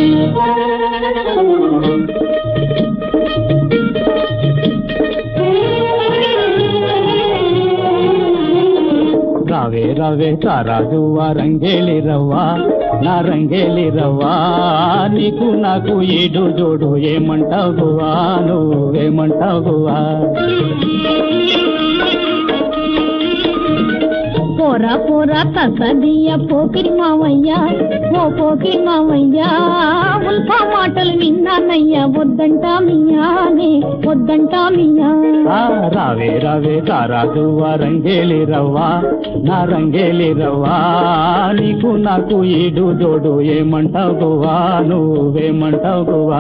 రావే రావే తారాజువా రంగేలి రవ్వా నా రంగేలి రవ్వా నీకు నాకు ఈడు జోడు ఏమంటావు గువా నువ్వేమంటావు గువా పోరా పోరా తసదియ పోకిరి మావయ్యా ఓ పోకిరి మావయ్యా ఉల్ఫా మాటలు విన్నానయ్యా వద్దంటా మియానే వద్దంటా మియా రావే రావే తారాజువా రంగేలి రవ్వా నా రంగేలి రవ్వా నీకు నాకు ఈడు జోడు ఏమంటావు గువా నువ్వేమంటావు గువా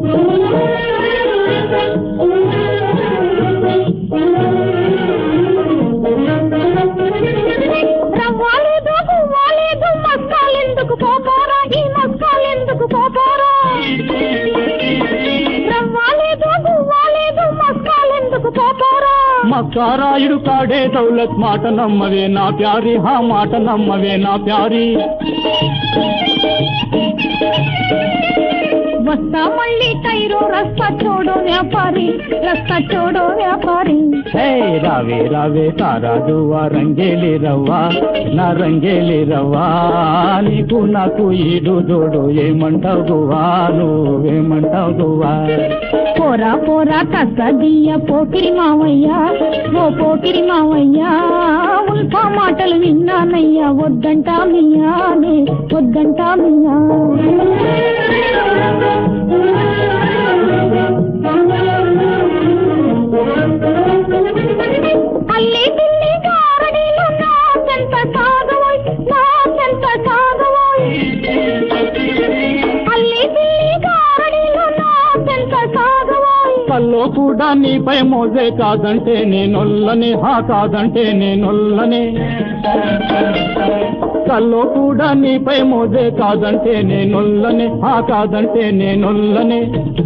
రవ్వాలేదు గువ్వాలేదు మస్కాలెందుకు పోపోరా ఈ మస్కాలెందుకు పోపోరా రవ్వాలేదు గువ్వాలేదు మస్కాలెందుకు పోపోరా మక్కారాయుడు కాడే దౌలత్ మాట నమ్మవే నా ప్యారి హా మాట నమ్మవే నా ప్యారి వస్తా మళ్ళీ టైరో రస్తా చోడో వ్యాపారి రస్తా చోడో వ్యాపారి రావే రావే తారాజువా రంగేలి రవ్వా నా రంగేలి రవ్వా నీకు నాకు ఈడు జోడు ఏమంటావు గువా నువ్వేమంటావు గువా పోరా పోరా తసదియ పోకిరి మావయ్యా ఓ పోకిరి మావయ్యా ఉల్ఫా మాటలు విన్నానయ్యా వద్దంటా మియానే వద్దంటా మియా అల్లి బిల్లి గారడీలు నాకెంత సాగవోయ్ నాకెంత సాగవోయ్ అల్లి బిల్లి గారడీలు నాకెంత సాగవోయ్ కల్లో కూడా నీపై మోజే కాదంటే నేనొల్లని హా కాదంటే నేనొల్లని కల్లో కూడా నీపై మోజే కాదంటే నేనొల్లని హా కాదంటే నేనొల్లని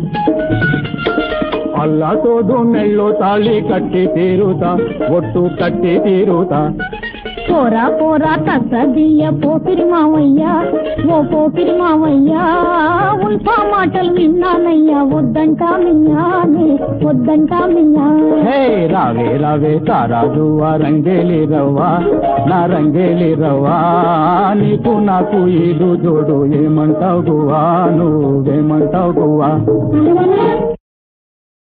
అల్లా తోడు మెళ్ళో తాళి కట్టి తీరుతా ఒట్టు కట్టి తీరుతా పోరా పోరా తసదియ పోకిరి మావయ్యా ఓ పోకిరి మావయ్యా ఉల్ఫా మాటలు విన్నానయ్యా వద్దంటా మియానే వద్దంటా మియా రావే రావే తారాజువా రంగేలి రవ్వా నా రంగేలి రవ్వా నీకు నాకు ఈడు జోడు ఏమంటావు గువా నువ్వేమంటావు గువా